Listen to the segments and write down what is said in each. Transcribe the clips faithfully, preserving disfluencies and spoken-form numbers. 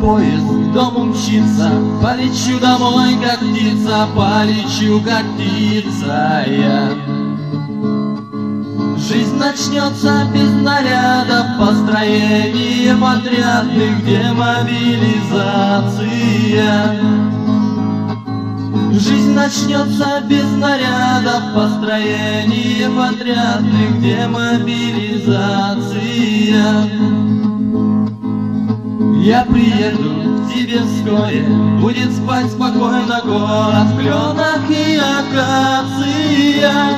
поезд к дому мчится, полечу домой, как птица, полечу, как птица я. Жизнь начнется без нарядов, построением отрядных, демобилизация. Жизнь начнется без нарядов, построением отрядных, демобилизация. Я приеду к тебе вскоре, будет спать спокойно город в кленах и акация.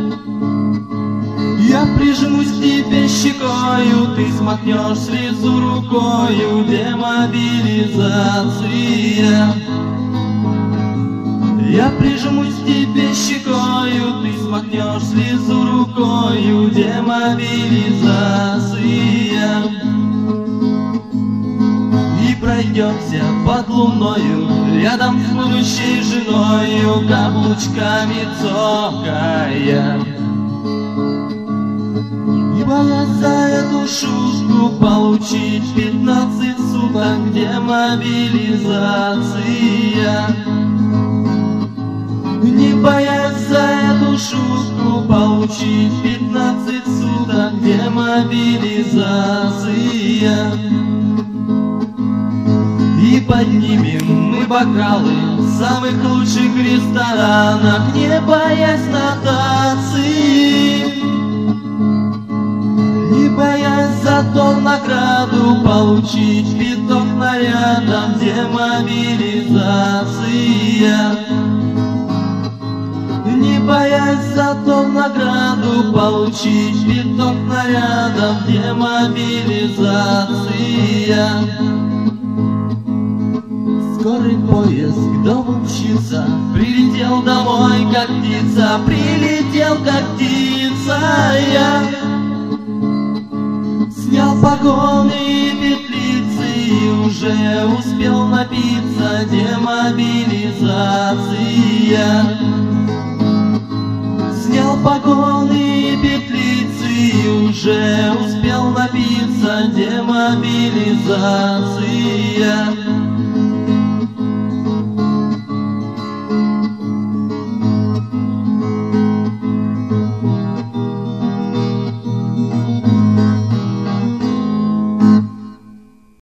Я прижмусь к тебе щекою, ты смахнешь слезу рукою, демобилизация. Я прижмусь к тебе щекою, ты смахнешь слезу рукою, демобилизация. И пройдемся под луною, рядом с будущей женою, каблучками цокая. И боясь за эту шутку получить пятнадцать суток, демобилизация. Не боясь за эту шутку получить пятнадцать суток, демобилизация. И поднимем мы бокалы в самых лучших ресторанах, не боясь нотации. Не боясь зато награду получить пяток нарядом, демобилизация. Не боясь зато награду получить пяток нарядом, демобилизация. Скорый поезд к дому мчится, прилетел домой, как птица, прилетел, как птица я. Снял погоны и петлицы и уже успел напиться, демобилизация. Снял погоны и петлицы и уже успел напиться, демобилизация.